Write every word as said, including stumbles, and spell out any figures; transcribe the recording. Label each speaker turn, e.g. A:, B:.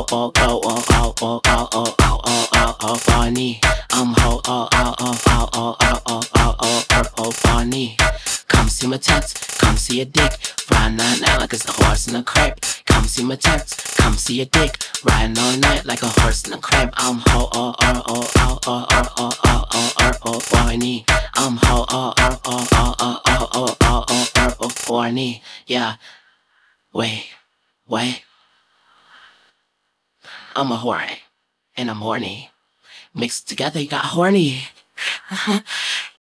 A: oh oh oh oh oh oh oh oh oh oh oh funny. I'm ho oh oh oh oh oh oh oh oh oh oh oh funny. Come see my tits, come see a dick, riding all night like it's a horse in a crib. Come see my tits, come see a dick, riding all night like a horse in a crib. I'm ho oh oh oh oh oh oh oh oh oh oh oh funny. I'm ho oh oh oh oh oh oh oh oh oh oh horny. Yeah, wait, wait. I'm a horny, and I'm horny. Mixed together, you got horny.